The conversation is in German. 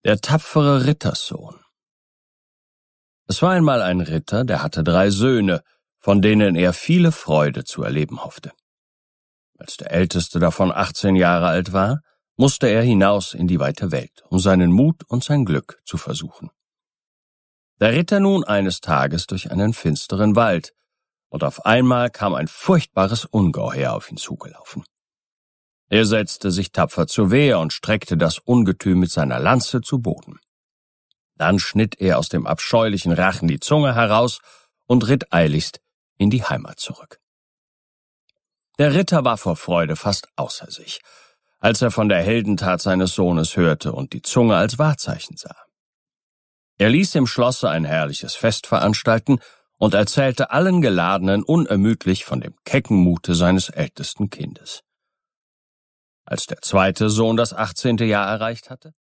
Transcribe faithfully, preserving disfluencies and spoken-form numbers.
Der tapfere Rittersohn. Es war einmal ein Ritter, der hatte drei Söhne, von denen er viele Freude zu erleben hoffte. Als der älteste davon achtzehn Jahre alt war, musste er hinaus in die weite Welt, um seinen Mut und sein Glück zu versuchen. Da ritt er nun eines Tages durch einen finsteren Wald, und auf einmal kam ein furchtbares Ungeheuer auf ihn zugelaufen. Er setzte sich tapfer zur Wehr und streckte das Ungetüm mit seiner Lanze zu Boden. Dann schnitt er aus dem abscheulichen Rachen die Zunge heraus und ritt eiligst in die Heimat zurück. Der Ritter war vor Freude fast außer sich, als er von der Heldentat seines Sohnes hörte und die Zunge als Wahrzeichen sah. Er ließ im Schlosse ein herrliches Fest veranstalten und erzählte allen Geladenen unermüdlich von dem kecken Mute seines ältesten Kindes. Als der zweite Sohn das achtzehnte Jahr erreicht hatte,